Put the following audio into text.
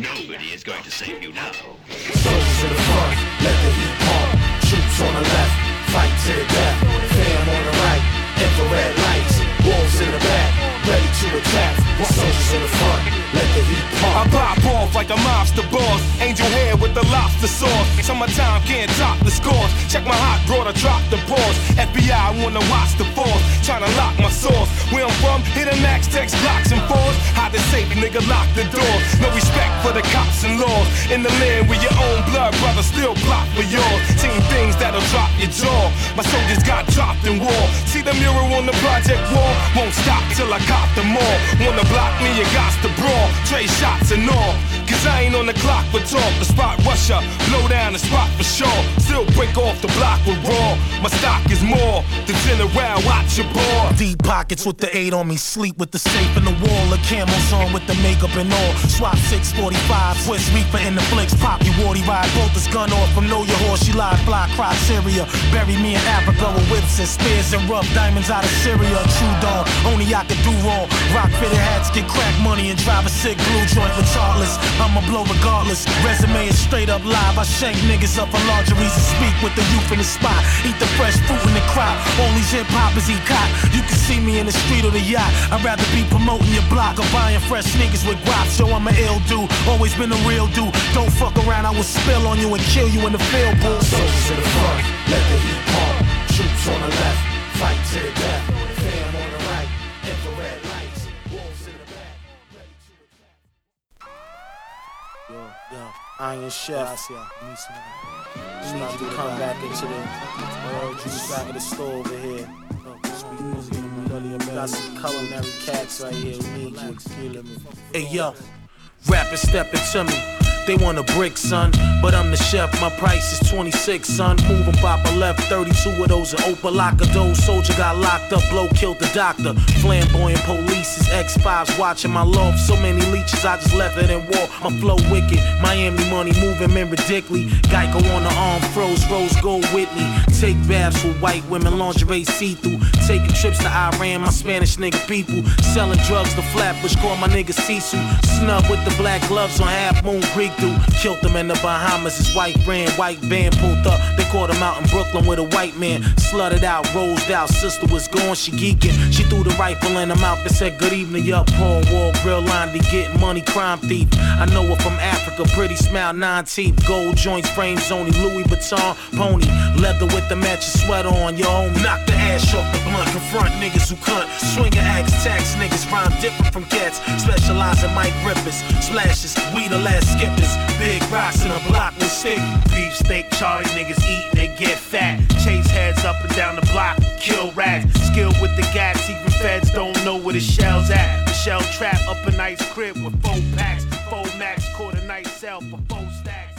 Nobody is going to save you now. Soldiers in the front, let the heat pump. Troops on the left, fight to the death. Fam on the right, infrared lights. Wolves in the back, ready to attack. Soldiers in the front, let the heat pump. I pop off like a mobster boss. Angel hair with the lobster sauce. Summertime can't top the scores. Check my hot broad, I drop the pause. FBI wanna watch the force. Tryna lock my source. Where I'm from, hit a max, text blocks and fours. Hide the safe, nigga, lock the doors. No respect for the cops and laws. In the land with your own blood, brother, still plot for yours. Seen things that'll drop your jaw. My soldiers got dropped in war. See the mural on the project wall? Won't stop till I cop them all. Wanna block me, you got to brawl. Trade shots and all. Cause I ain't on the clock for talk. The spot rusher, blow down the spot for sure. Still break off the block with raw. My stock is more. The general, watch your board. Deep pockets with the 8 on me. Sleep with the safe in the wall. The camos on with the makeup and all. Swap 645, twist reaper in the flicks. Pop you warty ride, both his gun off from Know Your Horse. She live fly criteria. Bury me in Africa with whips and spears and rough diamonds out of Syria. True dawn, only I can do wrong. Rock fitted hats, get crack money and drive a sick blue joint regardless. I'ma blow regardless. Resume is straight up live. I shank niggas up for largeries and speak with the youth in the spot. Eat the fresh fruit in the crop. All these hip hoppers eat cop. You can see me in the street or the yacht. I'd rather be promoting your block or buying fresh sneakers with guap. So I'm an ill dude, always been a real dude. Don't fuck around, I will spill on you and kill you in the field, boo. Soldiers in the front, let the heat pump. Troops on the left, fight to the death. Fam on the right, infrared lights. Wolves in the back, ready to attack. Yo, Iron Chef. You need you to come back into the juice back of the store over here. Got some culinary cats right here. We need you. Hey yo, rappers stepping to me. They want a brick, son, but I'm the chef. My price is 26, son. Moving pop a left, 32 of those in Opalaka. Soldier got locked up, blow killed the doctor. Flamboyant police is X5s watching my loft. So many leeches, I just left it in war. My flow wicked, Miami money moving men ridiculously. Geico on the arm, froze, rose gold Whitney. Take baths with white women, lingerie see-through. Taking trips to Iran, my Spanish nigga people. Selling drugs to Flatbush, call my nigga Sisu. Snub with the black gloves on Half Moon Creek. Killed them in the Bahamas, his white band pulled up. They caught him out in Brooklyn with a white man. Slutted out, rosed out, sister was gone, she geeking. She threw the rifle in her mouth and said, good evening, yup, Paul Wall, grill line, be getting money, crime thief. I know her from Africa, pretty smile, 9 teeth, gold joints, frames only, Louis Vuitton, pony, leather with the matching sweater on, yo homie. Knock the ash off the blunt, confront niggas who cunt. Swing your axe, tax niggas, rhyme different from cats. Specialize in mic rippers, splashes, we the last skippers. Big rocks in a block with stick. Beef steak, Charlie niggas eat, they get fat. Chase heads up and down the block, kill rats. Skill with the gas, even feds don't know where the shell's at. The shell trap up a nice crib with 4 packs. 4 max, caught a nice cell for 4 stacks.